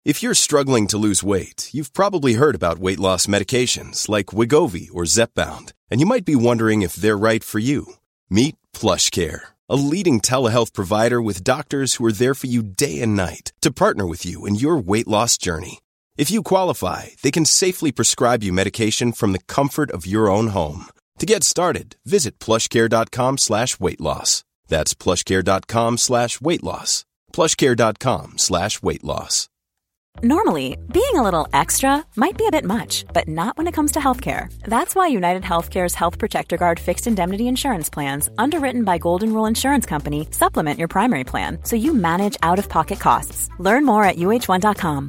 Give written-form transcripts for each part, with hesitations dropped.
If you're struggling to lose weight, you've probably heard about weight loss medications like Wegovy or Zepbound, and you might be wondering if they're right for you. Meet PlushCare, a leading telehealth provider with doctors who are there for you day and night to partner with you in your weight loss journey. If you qualify, they can safely prescribe you medication from the comfort of your own home. To get started, visit plushcare.com/weightloss. That's plushcare.com/weightloss. plushcare.com/weightloss. Normally, being a little extra might be a bit much, but not when it comes to healthcare. That's why United Healthcare's Health Protector Guard fixed indemnity insurance plans, underwritten by Golden Rule Insurance Company, supplement your primary plan so you manage out-of-pocket costs. Learn more at uh1.com.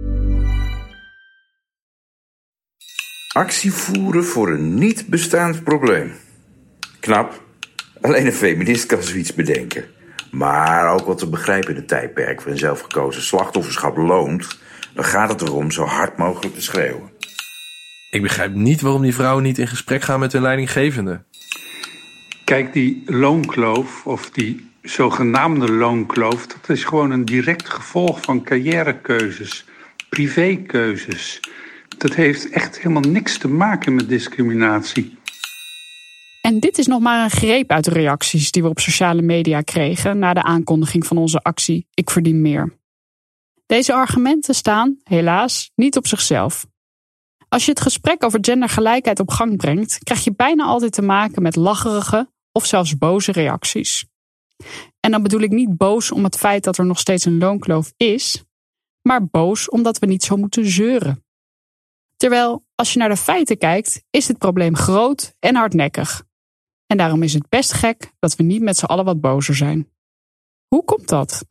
Actie voeren voor een niet bestaand probleem. Knap. Alleen een feminist kan zoiets bedenken. Maar ook wat te begrijpen in het tijdperk waarin zelfgekozen slachtofferschap loont, dan gaat het erom zo hard mogelijk te schreeuwen. Ik begrijp niet waarom die vrouwen niet in gesprek gaan met hun leidinggevende. Kijk, die loonkloof, of die zogenaamde loonkloof, dat is gewoon een direct gevolg van carrièrekeuzes, privékeuzes. Dat heeft echt helemaal niks te maken met discriminatie. En dit is nog maar een greep uit de reacties die we op sociale media kregen na de aankondiging van onze actie Ik verdien meer. Deze argumenten staan, helaas, niet op zichzelf. Als je het gesprek over gendergelijkheid op gang brengt, krijg je bijna altijd te maken met lacherige of zelfs boze reacties. En dan bedoel ik niet boos om het feit dat er nog steeds een loonkloof is, maar boos omdat we niet zo moeten zeuren. Terwijl, als je naar de feiten kijkt, is het probleem groot en hardnekkig. En daarom is het best gek dat we niet met z'n allen wat bozer zijn. Hoe komt dat?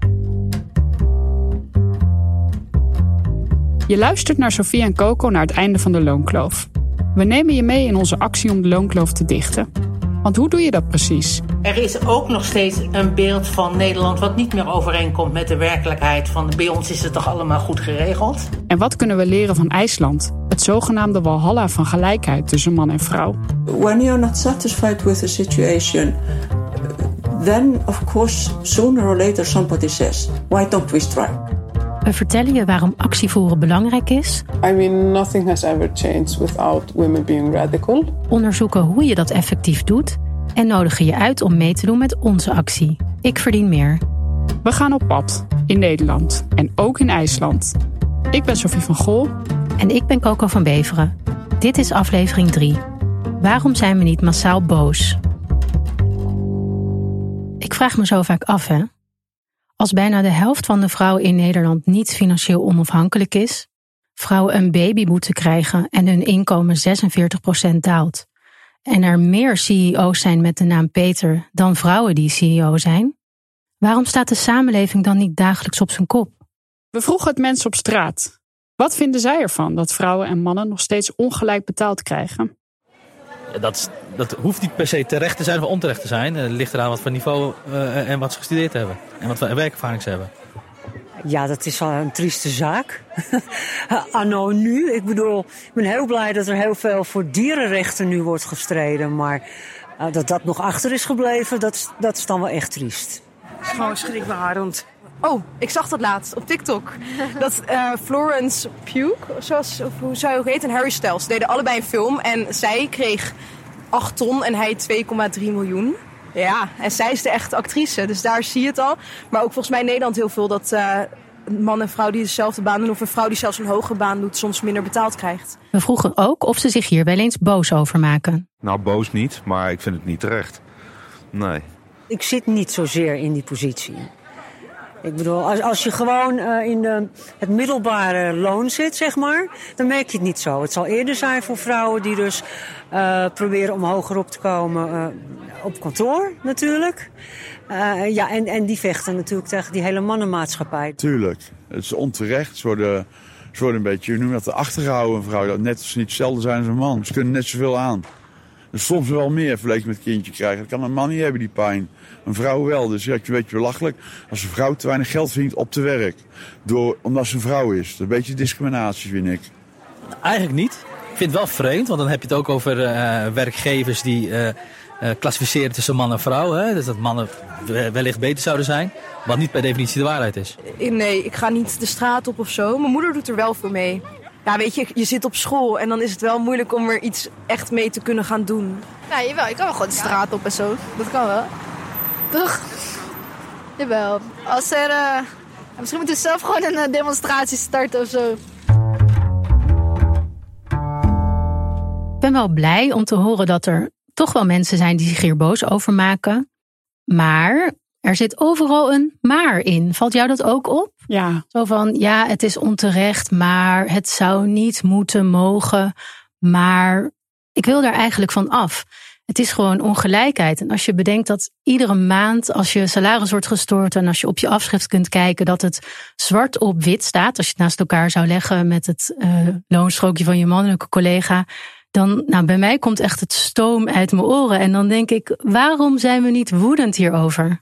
Je luistert naar Sofie en Coco naar het einde van de loonkloof. We nemen je mee in onze actie om de loonkloof te dichten. Want hoe doe je dat precies? Er is ook nog steeds een beeld van Nederland wat niet meer overeenkomt met de werkelijkheid. Van bij ons is het toch allemaal goed geregeld? En wat kunnen we leren van IJsland? Het zogenaamde walhalla van gelijkheid tussen man en vrouw. When you're not satisfied with the situation, then of course sooner or later somebody says, why don't we strike? We vertellen je waarom actie voeren belangrijk is. I mean, nothing has ever changed without women being radical. Onderzoeken hoe je dat effectief doet. En nodigen je uit om mee te doen met onze actie. Ik verdien meer. We gaan op pad. In Nederland. En ook in IJsland. Ik ben Sofie van Gol. En ik ben Coco van Beveren. Dit is aflevering 3. Waarom zijn we niet massaal boos? Ik vraag me zo vaak af, hè. Als bijna de helft van de vrouwen in Nederland niet financieel onafhankelijk is, vrouwen een babyboete krijgen en hun inkomen 46% daalt, en er meer CEO's zijn met de naam Peter dan vrouwen die CEO zijn, waarom staat de samenleving dan niet dagelijks op zijn kop? We vroegen het mensen op straat. Wat vinden zij ervan dat vrouwen en mannen nog steeds ongelijk betaald krijgen? Dat hoeft niet per se terecht te zijn of onterecht te zijn. Het ligt eraan wat voor niveau en wat ze gestudeerd hebben. En wat voor werkervaring ze hebben. Ja, dat is wel een trieste zaak. Anno nu. Ik bedoel, ik ben heel blij dat er heel veel voor dierenrechten nu wordt gestreden. Maar dat nog achter is gebleven, dat is dan wel echt triest. Het is gewoon schrikbarend. Oh, ik zag dat laatst op TikTok. Dat Florence Pugh, hoe zij ook heet, en Harry Styles deden allebei een film. En zij kreeg 8 ton en hij 2,3 miljoen. Ja, en zij is de echte actrice, dus daar zie je het al. Maar ook volgens mij in Nederland heel veel dat man en vrouw die dezelfde baan doen, of een vrouw die zelfs een hogere baan doet, soms minder betaald krijgt. We vroegen ook of ze zich hier wel eens boos over maken. Nou, boos niet, maar ik vind het niet terecht. Nee. Ik zit niet zozeer in die positie. Ik bedoel, als je gewoon in het middelbare loon zit, zeg maar, dan merk je het niet zo. Het zal eerder zijn voor vrouwen die dus proberen om hoger op te komen op kantoor natuurlijk. Ja, en die vechten natuurlijk tegen die hele mannenmaatschappij. Tuurlijk, het is onterecht. Ze worden een beetje, je noemt dat, de achtergehouden vrouw. Dat net als ze niet hetzelfde zijn als een man. Ze kunnen net zoveel aan. Dus soms wel meer vergeleken met een kindje krijgen. Dat kan een man niet hebben, die pijn. Een vrouw wel. Dus dat je een beetje belachelijk als een vrouw te weinig geld verdient op te werk. Omdat ze een vrouw is. Dat is een beetje discriminatie, vind ik. Eigenlijk niet. Ik vind het wel vreemd, want dan heb je het ook over werkgevers die klassificeren tussen man en vrouw. Hè? Dus dat mannen wellicht beter zouden zijn. Wat niet per definitie de waarheid is. Nee, ik ga niet de straat op of zo. Mijn moeder doet er wel voor mee. Ja, weet je zit op school en dan is het wel moeilijk om er iets echt mee te kunnen gaan doen. Ja, jawel. Ik kan wel gewoon de straat op en zo. Dat kan wel. Toch? Jawel. Als er... misschien moeten we zelf gewoon een demonstratie starten of zo. Ik ben wel blij om te horen dat er toch wel mensen zijn die zich hier boos over maken. Maar er zit overal een maar in. Valt jou dat ook op? Ja. Zo van, ja, het is onterecht, maar het zou niet moeten mogen. Maar ik wil daar eigenlijk van af. Het is gewoon ongelijkheid. En als je bedenkt dat iedere maand, als je salaris wordt gestort en als je op je afschrift kunt kijken, dat het zwart op wit staat. Als je het naast elkaar zou leggen met het loonstrookje van je mannelijke collega. Dan, bij mij komt echt het stoom uit mijn oren. En dan denk ik, waarom zijn we niet woedend hierover?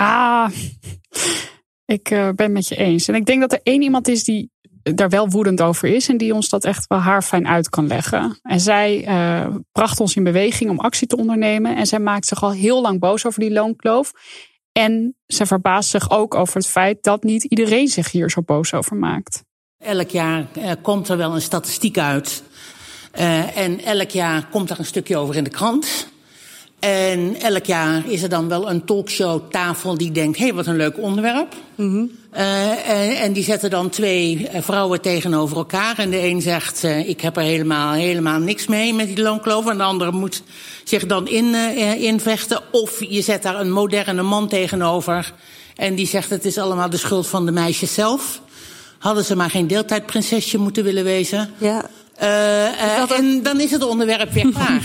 Ik ben het met je eens. En ik denk dat er één iemand is die daar wel woedend over is en die ons dat echt wel haarfijn uit kan leggen. En zij bracht ons in beweging om actie te ondernemen. En zij maakt zich al heel lang boos over die loonkloof. En zij verbaast zich ook over het feit dat niet iedereen zich hier zo boos over maakt. Elk jaar komt er wel een statistiek uit. En elk jaar komt er een stukje over in de krant. En elk jaar is er dan wel een talkshowtafel die denkt, hé, wat een leuk onderwerp. Mm-hmm. En die zetten dan 2 vrouwen tegenover elkaar. En de een zegt, ik heb er helemaal niks mee met die loonkloof. En de andere moet zich dan invechten. Of je zet daar een moderne man tegenover. En die zegt, het is allemaal de schuld van de meisjes zelf. Hadden ze maar geen deeltijdprinsesje moeten willen wezen. Ja. En dan is het onderwerp weer klaar.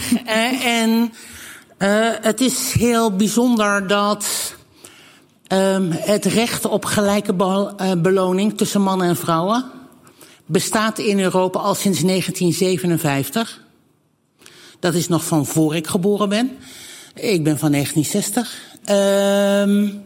Het is heel bijzonder dat het recht op gelijke beloning tussen mannen en vrouwen bestaat in Europa al sinds 1957. Dat is nog van voor ik geboren ben. Ik ben van 1960.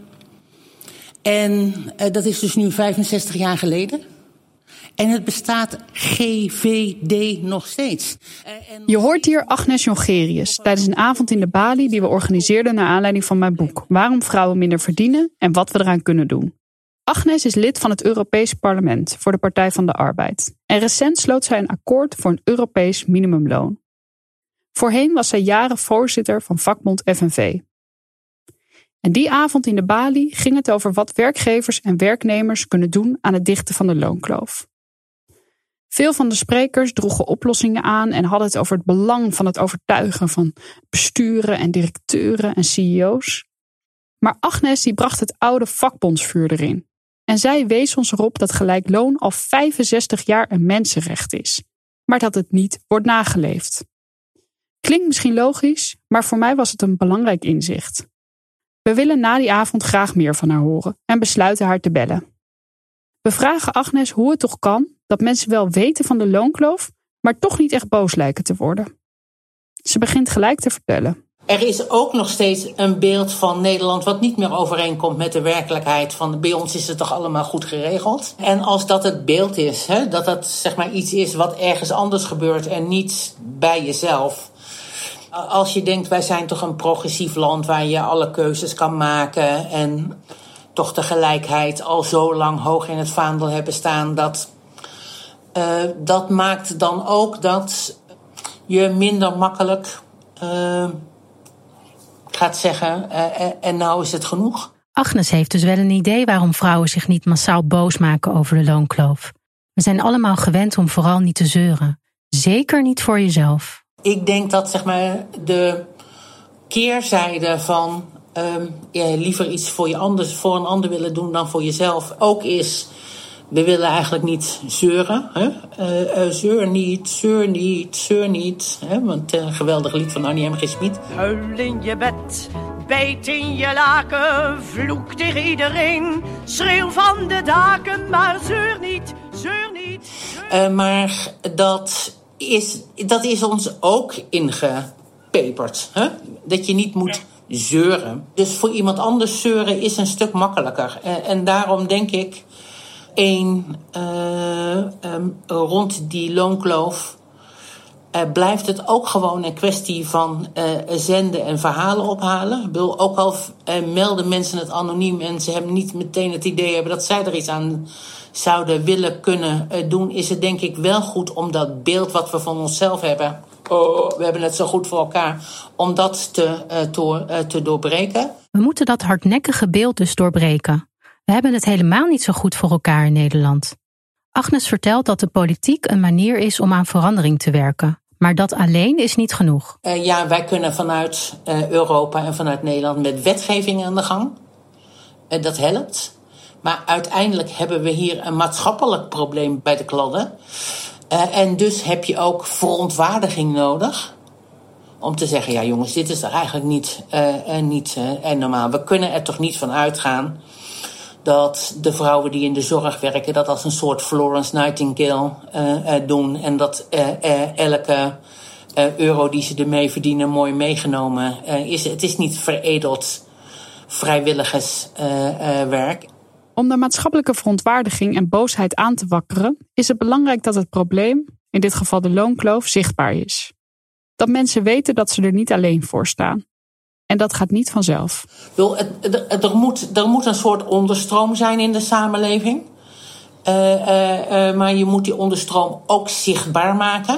Dat is dus nu 65 jaar geleden. En het bestaat GVD nog steeds. Je hoort hier Agnes Jongerius tijdens een avond in de Bali die we organiseerden naar aanleiding van mijn boek Waarom vrouwen minder verdienen en wat we eraan kunnen doen. Agnes is lid van het Europese Parlement voor de Partij van de Arbeid. En recent sloot zij een akkoord voor een Europees minimumloon. Voorheen was zij jaren voorzitter van vakbond FNV. En die avond in de Bali ging het over wat werkgevers en werknemers kunnen doen aan het dichten van de loonkloof. Veel van de sprekers droegen oplossingen aan en hadden het over het belang van het overtuigen van besturen en directeuren en CEO's. Maar Agnes die bracht het oude vakbondsvuur erin. En zij wees ons erop dat gelijk loon al 65 jaar een mensenrecht is, maar dat het niet wordt nageleefd. Klinkt misschien logisch, maar voor mij was het een belangrijk inzicht. We willen na die avond graag meer van haar horen en besluiten haar te bellen. We vragen Agnes hoe het toch kan dat mensen wel weten van de loonkloof, maar toch niet echt boos lijken te worden. Ze begint gelijk te vertellen. Er is ook nog steeds een beeld van Nederland wat niet meer overeenkomt met de werkelijkheid. Van bij ons is het toch allemaal goed geregeld. En als dat het beeld is, dat dat zeg maar iets is wat ergens anders gebeurt en niet bij jezelf. Als je denkt, wij zijn toch een progressief land waar je alle keuzes kan maken en toch de gelijkheid al zo lang hoog in het vaandel hebben staan, dat maakt dan ook dat je minder makkelijk gaat zeggen, en nou is het genoeg. Agnes heeft dus wel een idee waarom vrouwen zich niet massaal boos maken over de loonkloof. We zijn allemaal gewend om vooral niet te zeuren. Zeker niet voor jezelf. Ik denk dat zeg maar de keerzijde van liever iets voor een ander willen doen dan voor jezelf ook is. We willen eigenlijk niet zeuren. Zeur niet. Want een geweldig lied van Annie M. G. Schmid. Huil in je bed, bijt in je laken, vloek tegen iedereen. Schreeuw van de daken, maar zeur niet. Maar dat is ons ook ingepeperd. Dat je niet moet zeuren. Dus voor iemand anders zeuren is een stuk makkelijker. En daarom denk ik, rond die loonkloof blijft het ook gewoon een kwestie van zenden en verhalen ophalen. Ik bedoel, ook al melden mensen het anoniem en ze hebben niet meteen het idee hebben dat zij er iets aan zouden willen kunnen doen, is het denk ik wel goed om dat beeld wat we van onszelf hebben, we hebben het zo goed voor elkaar, om dat te doorbreken. We moeten dat hardnekkige beeld dus doorbreken. We hebben het helemaal niet zo goed voor elkaar in Nederland. Agnes vertelt dat de politiek een manier is om aan verandering te werken. Maar dat alleen is niet genoeg. Wij kunnen vanuit Europa en vanuit Nederland met wetgeving aan de gang. Dat helpt. Maar uiteindelijk hebben we hier een maatschappelijk probleem bij de kladden. En dus heb je ook verontwaardiging nodig. Om te zeggen, ja jongens, dit is er eigenlijk niet normaal. We kunnen er toch niet van uitgaan dat de vrouwen die in de zorg werken dat als een soort Florence Nightingale doen. En dat elke euro die ze ermee verdienen mooi meegenomen is. Het is niet veredeld vrijwilligerswerk. Om de maatschappelijke verontwaardiging en boosheid aan te wakkeren, is het belangrijk dat het probleem, in dit geval de loonkloof, zichtbaar is. Dat mensen weten dat ze er niet alleen voor staan. En dat gaat niet vanzelf. Er moet een soort onderstroom zijn in de samenleving. Maar je moet die onderstroom ook zichtbaar maken.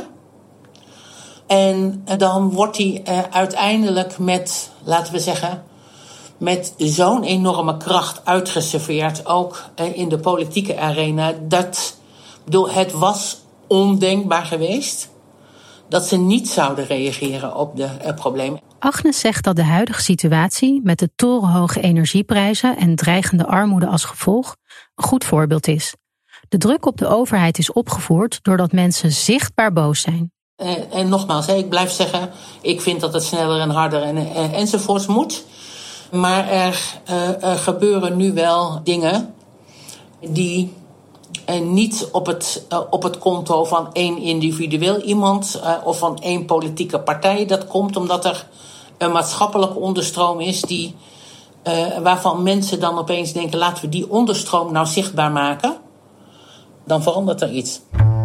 En dan wordt die uiteindelijk met, laten we zeggen, met zo'n enorme kracht uitgeserveerd, ook in de politieke arena. Het was ondenkbaar geweest dat ze niet zouden reageren op de problemen. Agnes zegt dat de huidige situatie met de torenhoge energieprijzen en dreigende armoede als gevolg een goed voorbeeld is. De druk op de overheid is opgevoerd doordat mensen zichtbaar boos zijn. En nogmaals, ik blijf zeggen, ik vind dat het sneller en harder enzovoorts moet. Maar er gebeuren nu wel dingen die niet op het konto van één individueel iemand of van één politieke partij. Dat komt omdat er een maatschappelijke onderstroom is waarvan mensen dan opeens denken, laten we die onderstroom nou zichtbaar maken. Dan verandert er iets.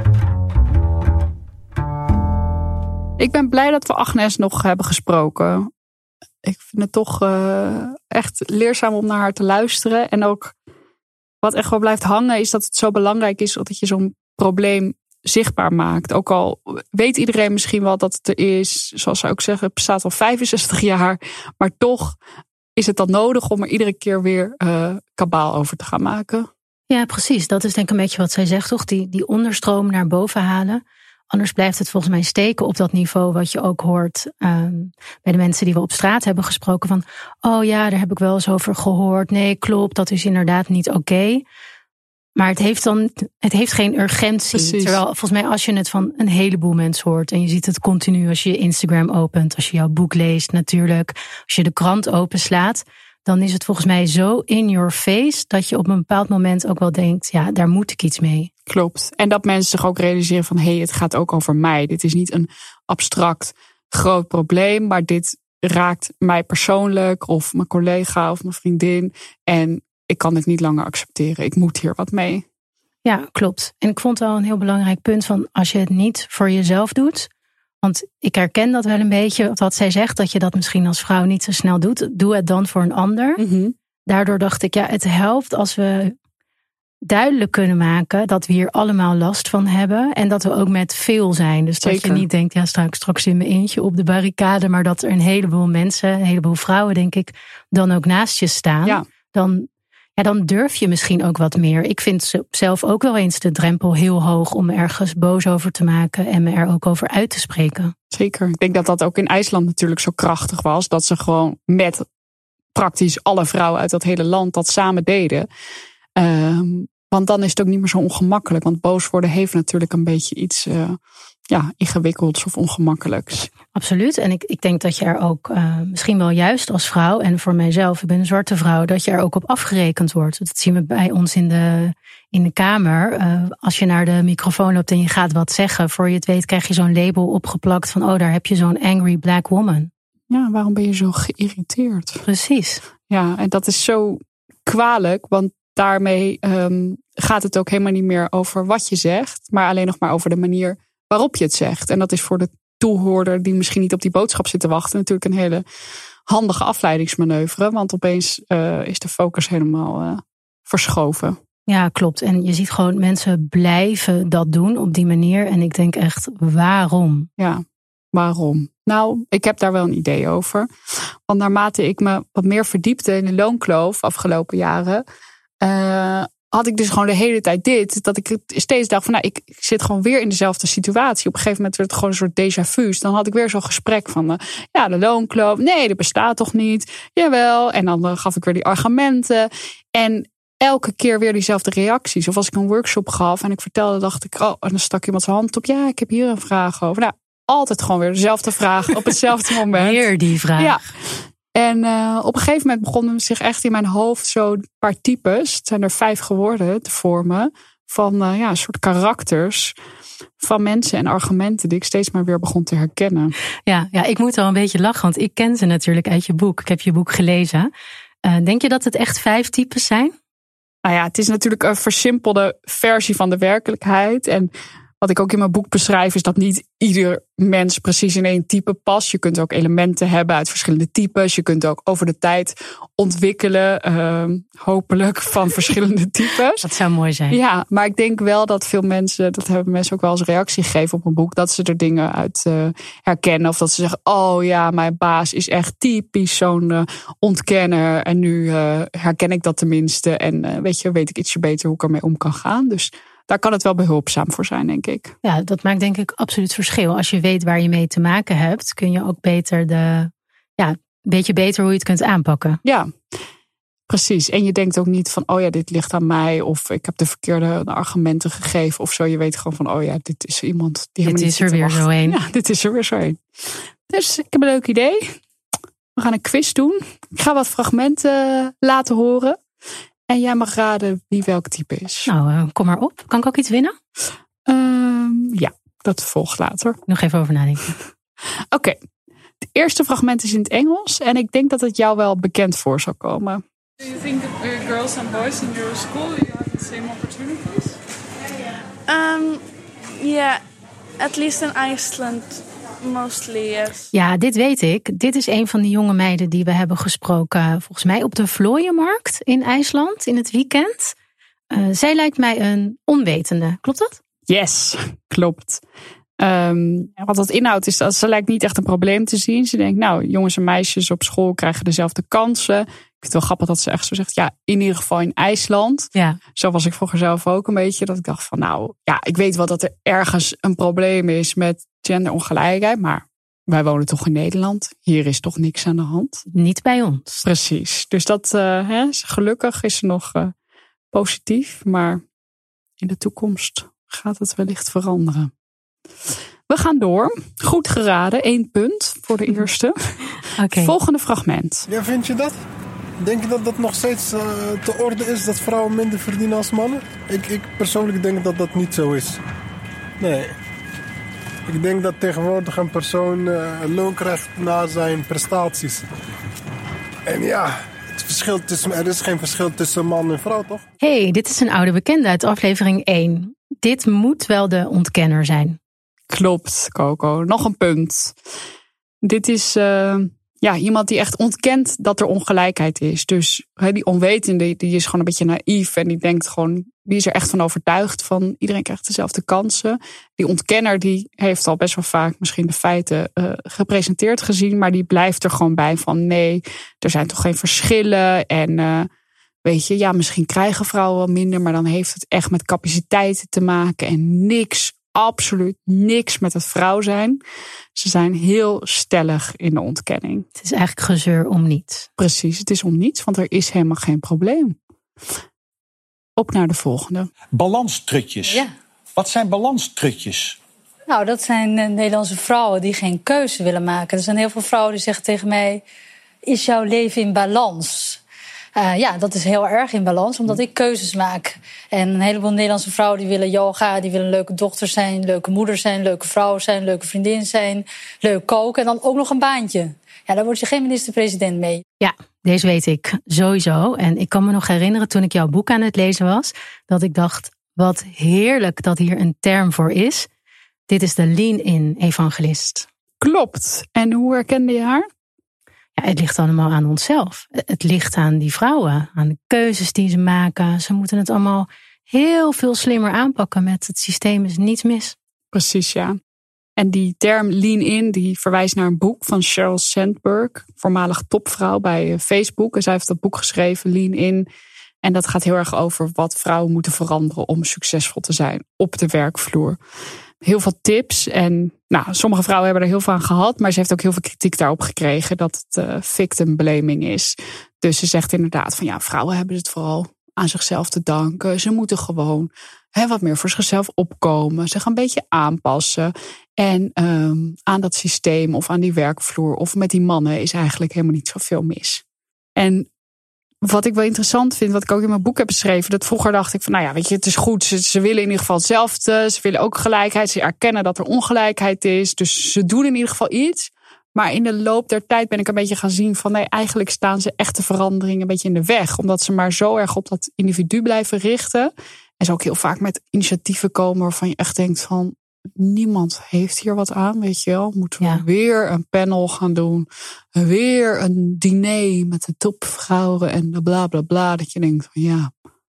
Ik ben blij dat we Agnes nog hebben gesproken. Ik vind het toch echt leerzaam om naar haar te luisteren. En ook wat echt wel blijft hangen is dat het zo belangrijk is dat je zo'n probleem zichtbaar maakt. Ook al weet iedereen misschien wel dat het er is. Zoals ze ook zeggen, het bestaat al 65 jaar. Maar toch is het dan nodig om er iedere keer weer kabaal over te gaan maken. Ja, precies. Dat is denk ik een beetje wat zij zegt, toch? Die onderstroom naar boven halen. Anders blijft het volgens mij steken op dat niveau wat je ook hoort bij de mensen die we op straat hebben gesproken. Van, oh ja, daar heb ik wel eens over gehoord. Nee, klopt, dat is inderdaad niet oké. Maar het heeft geen urgentie. Precies. Terwijl volgens mij als je het van een heleboel mensen hoort. En je ziet het continu als je Instagram opent. Als je jouw boek leest natuurlijk. Als je de krant openslaat. Dan is het volgens mij zo in your face dat je op een bepaald moment ook wel denkt, ja, daar moet ik iets mee. Klopt. En dat mensen zich ook realiseren van, het gaat ook over mij. Dit is niet een abstract groot probleem, maar dit raakt mij persoonlijk of mijn collega of mijn vriendin. En ik kan het niet langer accepteren. Ik moet hier wat mee. Ja, klopt. En ik vond wel een heel belangrijk punt van, als je het niet voor jezelf doet. Want ik herken dat wel een beetje, wat zij zegt, dat je dat misschien als vrouw niet zo snel doet. Doe het dan voor een ander. Mm-hmm. Daardoor dacht ik, ja, het helpt als we duidelijk kunnen maken dat we hier allemaal last van hebben. En dat we ook met veel zijn. Dus Zeker. Dat je niet denkt, ja, sta ik straks in mijn eentje op de barricade. Maar dat er een heleboel mensen, een heleboel vrouwen, denk ik, dan ook naast je staan. Ja. Dan durf je misschien ook wat meer. Ik vind zelf ook wel eens de drempel heel hoog om ergens boos over te maken en me er ook over uit te spreken. Zeker. Ik denk dat dat ook in IJsland natuurlijk zo krachtig was. Dat ze gewoon met praktisch alle vrouwen uit dat hele land dat samen deden. Want dan is het ook niet meer zo ongemakkelijk. Want boos worden heeft natuurlijk een beetje iets ingewikkelds of ongemakkelijks. Absoluut. En ik denk dat je er ook misschien wel juist als vrouw, en voor mijzelf, ik ben een zwarte vrouw, dat je er ook op afgerekend wordt. Dat zien we bij ons in de kamer. Als je naar de microfoon loopt en je gaat wat zeggen, voor je het weet krijg je zo'n label opgeplakt van, oh, daar heb je zo'n angry black woman. Ja, waarom ben je zo geïrriteerd? Precies. Ja, en dat is zo kwalijk, want daarmee gaat het ook helemaal niet meer over wat je zegt, maar alleen nog maar over de manier waarop je het zegt. En dat is voor de toehoorder die misschien niet op die boodschap zit te wachten natuurlijk een hele handige afleidingsmanoeuvre. Want opeens is de focus helemaal verschoven. Ja, klopt. En je ziet gewoon mensen blijven dat doen op die manier. En ik denk echt, waarom? Ja, waarom? Nou, ik heb daar wel een idee over. Want naarmate ik me wat meer verdiepte in de loonkloof afgelopen jaren, had ik dus gewoon de hele tijd dit. Dat ik steeds dacht van, ik zit gewoon weer in dezelfde situatie. Op een gegeven moment werd het gewoon een soort déjà vu. Dan had ik weer zo'n gesprek van, de loonkloof. Nee, dat bestaat toch niet? Jawel. En dan gaf ik weer die argumenten. En elke keer weer diezelfde reacties. Of als ik een workshop gaf en ik vertelde, dacht ik, en dan stak iemand zijn hand op. Ja, ik heb hier een vraag over. Nou, altijd gewoon weer dezelfde vraag op hetzelfde moment. Weer die vraag. Ja. En op een gegeven moment begonnen zich echt in mijn hoofd zo'n paar types, het zijn er 5 geworden, te vormen. Van een soort karakters van mensen en argumenten die ik steeds maar weer begon te herkennen. Ja, ik moet wel een beetje lachen, want ik ken ze natuurlijk uit je boek. Ik heb je boek gelezen. Denk je dat het echt 5 types zijn? Nou ja, het is natuurlijk een versimpelde versie van de werkelijkheid. En wat ik ook in mijn boek beschrijf is dat niet ieder mens precies in 1 type past. Je kunt ook elementen hebben uit verschillende types. Je kunt ook over de tijd ontwikkelen, hopelijk, van verschillende types. Dat zou mooi zijn. Ja, maar ik denk wel dat veel mensen, dat hebben mensen ook wel als reactie gegeven op mijn boek, dat ze er dingen uit herkennen. Of dat ze zeggen, oh ja, mijn baas is echt typisch zo'n ontkenner. En nu herken ik dat tenminste. En weet ik ietsje beter hoe ik ermee om kan gaan. Dus daar kan het wel behulpzaam voor zijn, denk ik. Ja, dat maakt denk ik absoluut verschil. Als je weet waar je mee te maken hebt, kun je ook beter een beetje beter hoe je het kunt aanpakken. Ja, precies. En je denkt ook niet van, dit ligt aan mij, of ik heb de verkeerde argumenten gegeven of zo. Je weet gewoon van, dit is iemand die helemaal niet zit te wachten. Dit is er weer zo een. Ja, dit is er weer zo een. Dus ik heb een leuk idee. We gaan een quiz doen. Ik ga wat fragmenten laten horen. En jij mag raden wie welk type is. Nou, kom maar op. Kan ik ook iets winnen? Ja, dat volgt later. Nog even over nadenken. Oké. Het eerste fragment is in het Engels. En ik denk dat het jou wel bekend voor zal komen. Do you think that girls and boys in your school you have the same opportunities? Yeah, at least in Iceland. Mostly, yes. Ja, dit weet ik. Dit is een van die jonge meiden die we hebben gesproken, volgens mij op de Vlooienmarkt in IJsland in het weekend. Zij lijkt mij een onwetende. Klopt dat? Yes, klopt. Wat dat inhoudt is dat ze lijkt niet echt een probleem te zien. Ze denkt, jongens en meisjes op school krijgen dezelfde kansen. Ik vind het wel grappig dat ze echt zo zegt, in ieder geval in IJsland. Ja. Zo was ik vroeger zelf ook een beetje. Dat ik dacht van, ik weet wel dat er ergens een probleem is met genderongelijkheid. Maar wij wonen toch in Nederland. Hier is toch niks aan de hand. Niet bij ons. Precies. Dus dat, gelukkig is ze nog positief. Maar in de toekomst gaat het wellicht veranderen. We gaan door. Goed geraden. 1 punt voor de eerste. Okay. Volgende fragment. Ja, vind je dat? Denk je dat dat nog steeds te orde is dat vrouwen minder verdienen als mannen? Ik persoonlijk denk dat dat niet zo is. Nee. Ik denk dat tegenwoordig een persoon loon krijgt na zijn prestaties. En er is geen verschil tussen man en vrouw, toch? Hey, dit is een oude bekende uit aflevering 1. Dit moet wel de ontkenner zijn. Klopt, Coco. Nog een punt. Dit is iemand die echt ontkent dat er ongelijkheid is. Dus die onwetende, die is gewoon een beetje naïef. En die denkt gewoon, die is er echt van overtuigd van iedereen krijgt dezelfde kansen. Die ontkenner, die heeft al best wel vaak misschien de feiten gepresenteerd gezien. Maar die blijft er gewoon bij van nee, er zijn toch geen verschillen. En misschien krijgen vrouwen wel minder. Maar dan heeft het echt met capaciteiten te maken. En absoluut niks met het vrouw zijn. Ze zijn heel stellig in de ontkenning. Het is eigenlijk gezeur om niets. Precies, het is om niets, want er is helemaal geen probleem. Op naar de volgende. Balanstrutjes. Ja. Wat zijn balanstrutjes? Nou, dat zijn Nederlandse vrouwen die geen keuze willen maken. Er zijn heel veel vrouwen die zeggen tegen mij, is jouw leven in balans? Dat is heel erg in balans, omdat ik keuzes maak. En een heleboel Nederlandse vrouwen die willen yoga, die willen een leuke dochter zijn, leuke moeder zijn, leuke vrouw zijn, leuke vriendin zijn, leuk koken en dan ook nog een baantje. Ja, daar word je geen minister-president mee. Ja, deze weet ik sowieso. En ik kan me nog herinneren toen ik jouw boek aan het lezen was, dat ik dacht, wat heerlijk dat hier een term voor is. Dit is de lean-in-evangelist. Klopt. En hoe herkende je haar? Ja, het ligt allemaal aan onszelf. Het ligt aan die vrouwen, aan de keuzes die ze maken. Ze moeten het allemaal heel veel slimmer aanpakken met het systeem is niets mis. Precies, ja. En die term lean-in die verwijst naar een boek van Sheryl Sandberg, voormalig topvrouw bij Facebook. En zij heeft dat boek geschreven, Lean-in. En dat gaat heel erg over wat vrouwen moeten veranderen om succesvol te zijn op de werkvloer. Heel veel tips. En sommige vrouwen hebben er heel veel aan gehad. Maar ze heeft ook heel veel kritiek daarop gekregen dat het victim blaming is. Dus ze zegt inderdaad van vrouwen hebben het vooral aan zichzelf te danken. Ze moeten gewoon wat meer voor zichzelf opkomen. Ze gaan een beetje aanpassen. En aan dat systeem of aan die werkvloer of met die mannen is eigenlijk helemaal niet zoveel mis. En wat ik wel interessant vind, wat ik ook in mijn boek heb beschreven, dat vroeger dacht ik van, het is goed. Ze willen in ieder geval hetzelfde. Ze willen ook gelijkheid. Ze erkennen dat er ongelijkheid is. Dus ze doen in ieder geval iets. Maar in de loop der tijd ben ik een beetje gaan zien van, nee, eigenlijk staan ze echte veranderingen een beetje in de weg. Omdat ze maar zo erg op dat individu blijven richten. En ze ook heel vaak met initiatieven komen waarvan je echt denkt van, niemand heeft hier wat aan, weet je wel. Moeten we weer een panel gaan doen. Weer een diner met de topvrouwen en de bla bla bla. Dat je denkt van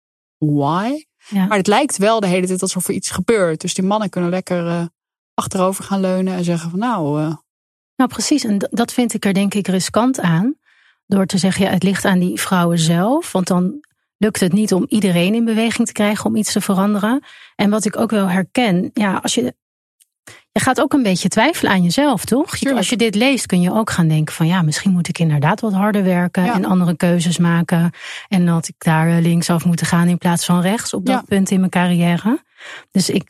why? Ja. Maar het lijkt wel de hele tijd alsof er iets gebeurt. Dus die mannen kunnen lekker achterover gaan leunen en zeggen van Nou, precies. En dat vind ik er denk ik riskant aan. Door te zeggen, het ligt aan die vrouwen zelf. Want dan lukt het niet om iedereen in beweging te krijgen om iets te veranderen. En wat ik ook wel herken, als je gaat ook een beetje twijfelen aan jezelf, toch? Als je dit leest kun je ook gaan denken van misschien moet ik inderdaad wat harder werken en andere keuzes maken. En dat ik daar linksaf moet gaan in plaats van rechts op dat punt in mijn carrière. Dus ik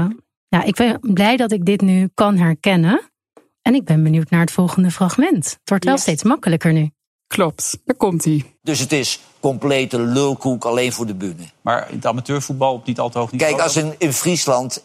ben blij dat ik dit nu kan herkennen. En ik ben benieuwd naar het volgende fragment. Het wordt wel steeds makkelijker nu. Klopt, daar komt hij. Dus het is complete lulkoek alleen voor de bühne. Maar in het amateurvoetbal op niet al te hoog niveau? Kijk, als in Friesland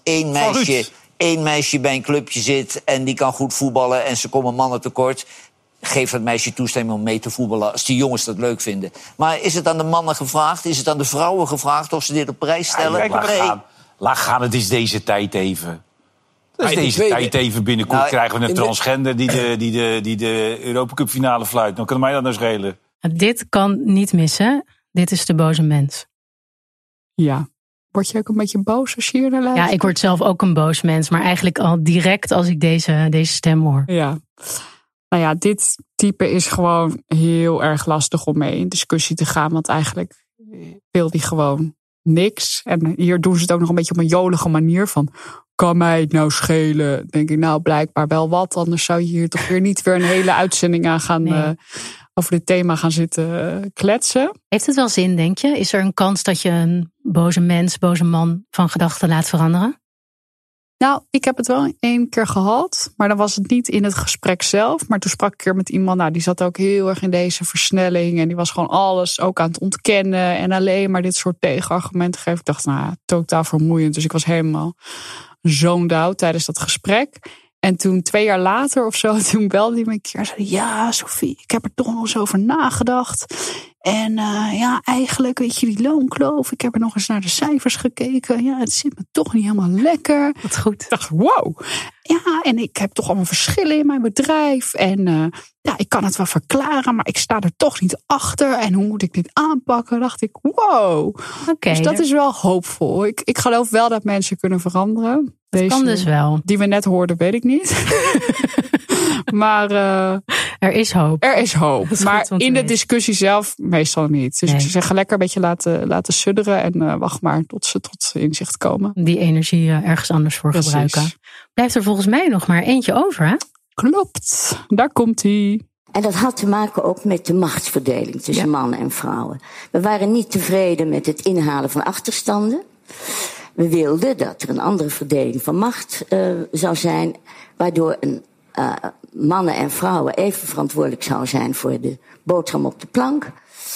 één meisje bij een clubje zit en die kan goed voetballen en ze komen mannen tekort, geef dat meisje toestemming om mee te voetballen als die jongens dat leuk vinden. Maar is het aan de mannen gevraagd? Is het aan de vrouwen gevraagd of ze dit op prijs stellen? Laat gaan, het is deze tijd even. Dus deze tijd even binnenkort krijgen we een transgender die de Europa Cup finale fluit. Dan kan mij dat nou schelen. Dit kan niet missen. Dit is de boze mens. Ja. Word je ook een beetje boos als je hier naar luistert? Ja, ik word zelf ook een boos mens. Maar eigenlijk al direct als ik deze stem hoor. Ja. Dit type is gewoon heel erg lastig om mee in discussie te gaan. Want eigenlijk wil die gewoon niks. En hier doen ze het ook nog een beetje op een jolige manier van, kan mij het nou schelen? Denk ik, blijkbaar wel wat. Anders zou je hier toch weer een hele uitzending aan gaan over dit thema gaan zitten kletsen. Heeft het wel zin, denk je? Is er een kans dat je een boze man van gedachten laat veranderen? Ik heb het wel 1 keer gehad. Maar dan was het niet in het gesprek zelf. Maar toen sprak ik een keer met iemand. Die zat ook heel erg in deze versnelling. En die was gewoon alles ook aan het ontkennen. En alleen maar dit soort tegenargumenten geven. Ik dacht, totaal vermoeiend. Dus ik was helemaal zoned out tijdens dat gesprek. En toen 2 jaar later of zo, toen belde hij me een keer en zei, ja, Sophie, ik heb er toch nog eens over nagedacht. En eigenlijk, weet je, die loonkloof, ik heb er nog eens naar de cijfers gekeken. Ja, het zit me toch niet helemaal lekker. Wat goed. Ik dacht, wow. Ja, en ik heb toch allemaal verschillen in mijn bedrijf. En ik kan het wel verklaren, maar ik sta er toch niet achter. En hoe moet ik dit aanpakken? Dacht ik, wow. Dus dat is wel hoopvol. Ik geloof wel dat mensen kunnen veranderen. Dat kan dus wel. Die we net hoorden, weet ik niet. Maar er is hoop. Er is hoop. Maar in de discussie zelf meestal niet. Dus ik zou zeggen, lekker een beetje laten sudderen. En wacht maar tot ze tot inzicht komen. Die energie ergens anders voor gebruiken. Blijft er volgens mij nog maar eentje over, hè? Klopt. Daar komt hij. En dat had te maken ook met de machtsverdeling tussen mannen en vrouwen. We waren niet tevreden met het inhalen van achterstanden. We wilden dat er een andere verdeling van macht zou zijn, waardoor mannen en vrouwen even verantwoordelijk zouden zijn voor de boterham op de plank,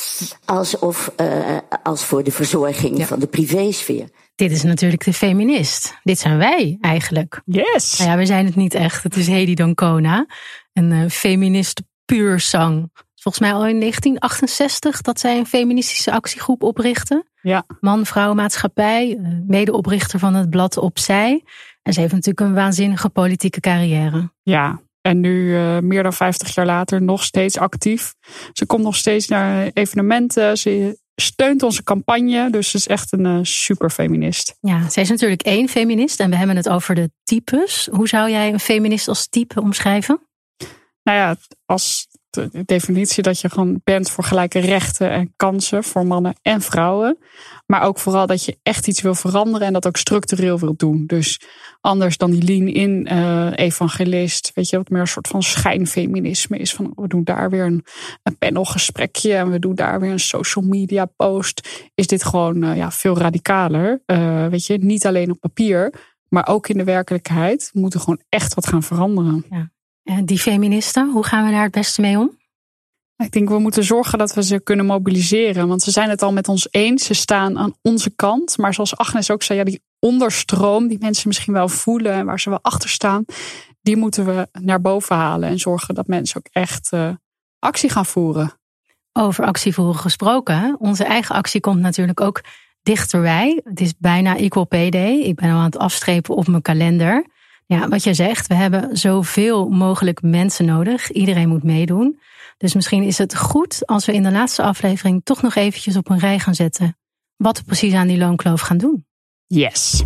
als voor de verzorging van de privésfeer. Dit is natuurlijk de feminist. Dit zijn wij eigenlijk. Yes! We zijn het niet echt. Het is Hedy Dancona, een feminist puur sang. Volgens mij al in 1968 dat zij een feministische actiegroep oprichtte. Ja. Man, vrouw, maatschappij, medeoprichter van het blad Opzij. En ze heeft natuurlijk een waanzinnige politieke carrière. Ja, en nu meer dan 50 jaar later nog steeds actief. Ze komt nog steeds naar evenementen. Ze steunt onze campagne. Dus ze is echt een superfeminist. Ja, zij is natuurlijk 1 feminist. En we hebben het over de types. Hoe zou jij een feminist als type omschrijven? Nou ja, als de definitie dat je gewoon bent voor gelijke rechten en kansen voor mannen en vrouwen. Maar ook vooral dat je echt iets wil veranderen en dat ook structureel wil doen. Dus anders dan die lean-in evangelist. Weet je, wat meer een soort van schijnfeminisme is. Van we doen daar weer een panelgesprekje en we doen daar weer een social media post. Is dit gewoon veel radicaler. Weet je, niet alleen op papier, maar ook in de werkelijkheid. We moeten gewoon echt wat gaan veranderen. Ja. Die feministen, hoe gaan we daar het beste mee om? Ik denk we moeten zorgen dat we ze kunnen mobiliseren. Want ze zijn het al met ons eens. Ze staan aan onze kant. Maar zoals Agnes ook zei, die onderstroom die mensen misschien wel voelen en waar ze wel achter staan, die moeten we naar boven halen. En zorgen dat mensen ook echt actie gaan voeren. Over actie voeren gesproken. Onze eigen actie komt natuurlijk ook dichterbij. Het is bijna Equal Pay Day. Ik ben al aan het afstrepen op mijn kalender. Ja, wat jij zegt, we hebben zoveel mogelijk mensen nodig. Iedereen moet meedoen. Dus misschien is het goed als we in de laatste aflevering toch nog eventjes op een rij gaan zetten wat we precies aan die loonkloof gaan doen. Yes.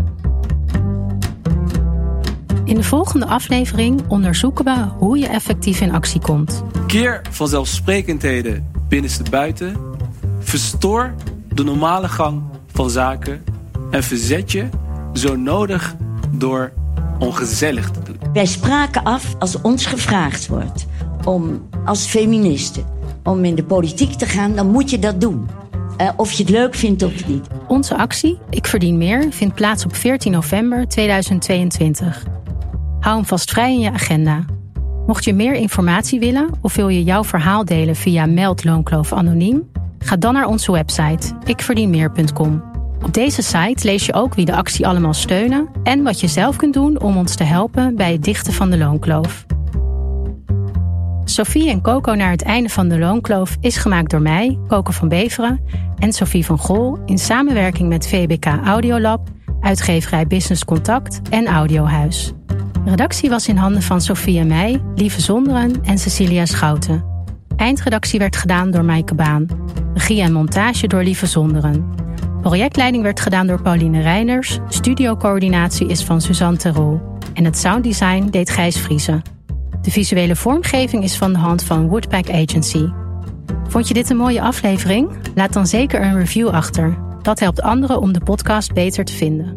In de volgende aflevering onderzoeken we hoe je effectief in actie komt. Keer vanzelfsprekendheden binnenstebuiten. Verstoor de normale gang van zaken. En verzet je zo nodig door ongezellig te doen. Wij spraken af als ons gevraagd wordt om als feministen om in de politiek te gaan, dan moet je dat doen. Of je het leuk vindt of niet. Onze actie, Ik Verdien Meer, vindt plaats op 14 november 2022. Hou hem vast vrij in je agenda. Mocht je meer informatie willen of wil je jouw verhaal delen via Meld Loonkloof Anoniem, ga dan naar onze website ikverdienmeer.com. Op deze site lees je ook wie de actie allemaal steunen en wat je zelf kunt doen om ons te helpen bij het dichten van de loonkloof. Sophie en Coco naar het einde van de loonkloof is gemaakt door mij, Coco van Beveren, en Sophie van Gol in samenwerking met VBK Audiolab, uitgeverij Business Contact en Audiohuis. De redactie was in handen van Sophie en mij, Lieve Zonderen en Cecilia Schouten. Eindredactie werd gedaan door Maaike Baan. Regie en montage door Lieve Zonderen. Projectleiding werd gedaan door Pauline Reiners. Studiocoördinatie is van Suzanne Terol. En het sounddesign deed Gijs Vriese. De visuele vormgeving is van de hand van Woodpack Agency. Vond je dit een mooie aflevering? Laat dan zeker een review achter. Dat helpt anderen om de podcast beter te vinden.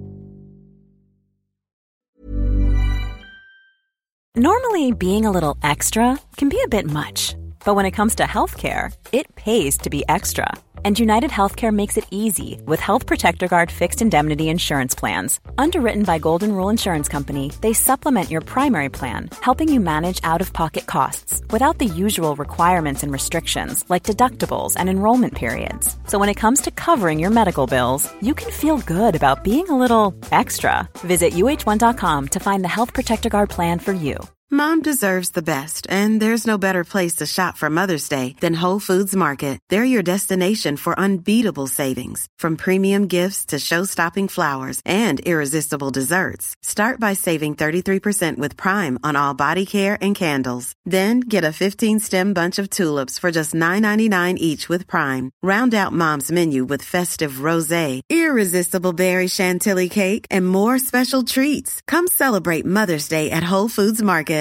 Normally, being a little extra can be a bit much. But when it comes to healthcare, it pays to be extra. And United Healthcare makes it easy with Health Protector Guard fixed indemnity insurance plans. Underwritten by Golden Rule Insurance Company, they supplement your primary plan, helping you manage out-of-pocket costs without the usual requirements and restrictions like deductibles and enrollment periods. So when it comes to covering your medical bills, you can feel good about being a little extra. Visit uh1.com to find the Health Protector Guard plan for you. Mom deserves the best, and there's no better place to shop for Mother's Day than Whole Foods Market. They're your destination for unbeatable savings, from premium gifts to show-stopping flowers and irresistible desserts. Start by saving 33% with Prime on all body care and candles. Then get a 15-stem bunch of tulips for just $9.99 each with Prime. Round out Mom's menu with festive rosé, irresistible berry chantilly cake, and more special treats. Come celebrate Mother's Day at Whole Foods Market.